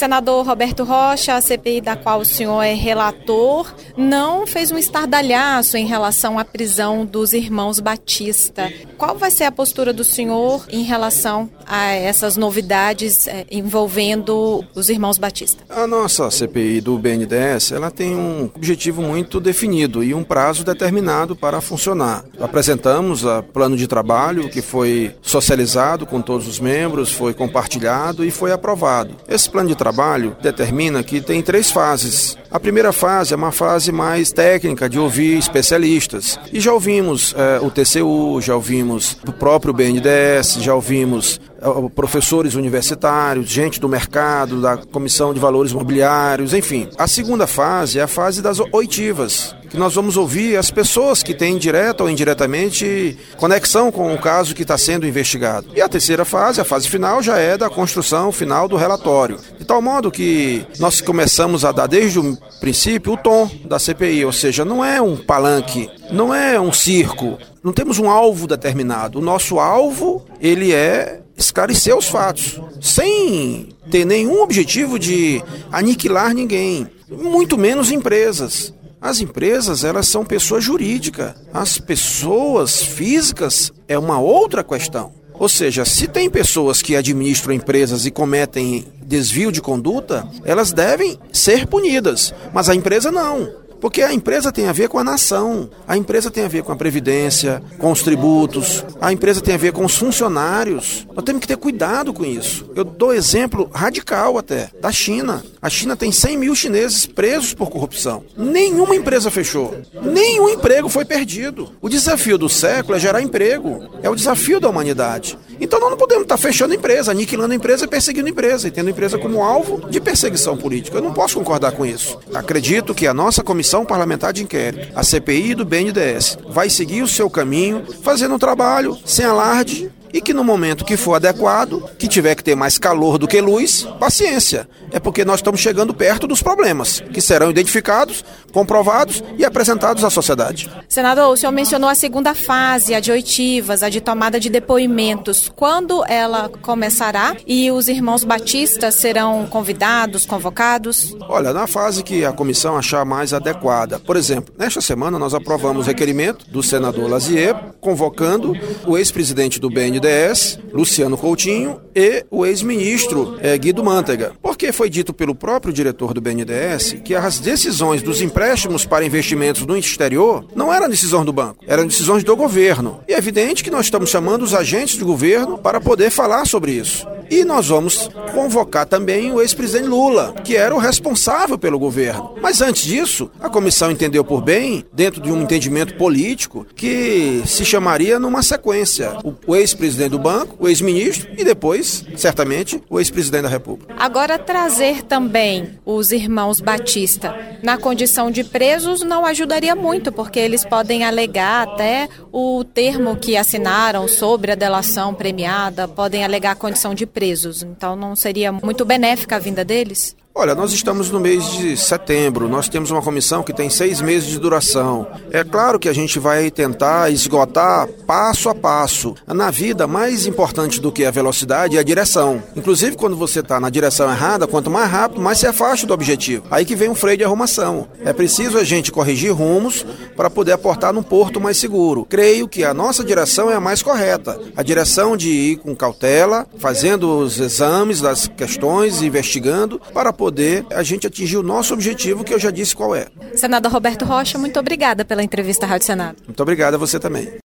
Senador Roberto Rocha, a CPI da qual o senhor é relator, não fez um estardalhaço em relação à prisão dos irmãos Batista. Qual vai ser a postura do senhor em relação a essas novidades envolvendo os irmãos Batista? A nossa CPI do BNDES, ela tem um objetivo muito definido e um prazo determinado para funcionar. Apresentamos o plano de trabalho que foi socializado com todos os membros, foi compartilhado e foi aprovado. Esse plano de trabalho determina que tem 3 fases. A primeira fase é uma fase mais técnica, de ouvir especialistas. E já ouvimos o TCU, já ouvimos o próprio BNDES, já ouvimos professores universitários, gente do mercado, da Comissão de Valores Imobiliários, enfim. A segunda fase é a fase das oitivas, que nós vamos ouvir as pessoas que têm direta ou indiretamente conexão com o caso que está sendo investigado. E a terceira fase, a fase final, já é da construção final do relatório. De tal modo que nós começamos a dar desde o princípio o tom da CPI, ou seja, não é um palanque, não é um circo, não temos um alvo determinado. O nosso alvo, ele é esclarecer os fatos, sem ter nenhum objetivo de aniquilar ninguém, muito menos empresas. As empresas, elas são pessoa jurídica. As pessoas físicas é uma outra questão. Ou seja, se tem pessoas que administram empresas e cometem desvio de conduta, elas devem ser punidas, mas a empresa não. Porque a empresa tem a ver com a nação, a empresa tem a ver com a previdência, com os tributos, a empresa tem a ver com os funcionários. Nós temos que ter cuidado com isso. Eu dou exemplo radical até, da China. A China tem 100 mil chineses presos por corrupção. Nenhuma empresa fechou, nenhum emprego foi perdido. O desafio do século é gerar emprego, é o desafio da humanidade. Então nós não podemos estar fechando a empresa, aniquilando a empresa e perseguindo a empresa, e tendo a empresa como alvo de perseguição política. Eu não posso concordar com isso. Acredito que a nossa Comissão Parlamentar de Inquérito, a CPI do BNDES, vai seguir o seu caminho, fazendo um trabalho sem alarde, e que no momento que for adequado, que tiver que ter mais calor do que luz, paciência. É porque nós estamos chegando perto dos problemas, que serão identificados, comprovados e apresentados à sociedade. Senador, o senhor mencionou a segunda fase, a de oitivas, a de tomada de depoimentos. Quando ela começará e os irmãos Batista serão convidados, convocados? Olha, na fase que a comissão achar mais adequada. Por exemplo, nesta semana nós aprovamos o requerimento do senador Lazier, convocando o ex-presidente do BNDES, Luciano Coutinho, e o ex-ministro Guido Mantega. Porque foi dito pelo próprio diretor do BNDES que as decisões dos empréstimos para investimentos no exterior não eram decisões do banco, eram decisões do governo. E é evidente que nós estamos chamando os agentes do governo para poder falar sobre isso. E nós vamos convocar também o ex-presidente Lula, que era o responsável pelo governo. Mas antes disso, a comissão entendeu por bem, dentro de um entendimento político, que se chamaria numa sequência o ex-presidente do banco, o ex-ministro e depois, certamente, o ex-presidente da República. Agora, trazer também os irmãos Batista na condição de presos não ajudaria muito, porque eles podem alegar até o termo que assinaram sobre a delação premiada, podem alegar a condição de presos. Então, não seria muito benéfica a vinda deles? Olha, nós estamos no mês de setembro, nós temos uma comissão que tem 6 meses de duração. É claro que a gente vai tentar esgotar passo a passo. Na vida, mais importante do que a velocidade é a direção. Inclusive, quando você está na direção errada, quanto mais rápido, mais se afasta do objetivo. Aí que vem um freio de arrumação. É preciso a gente corrigir rumos para poder aportar num porto mais seguro. Creio que a nossa direção é a mais correta. A direção de ir com cautela, fazendo os exames das questões, investigando, para poder a gente atingir o nosso objetivo, que eu já disse qual é. Senador Roberto Rocha, muito obrigada pela entrevista à Rádio Senado. Muito obrigado a você também.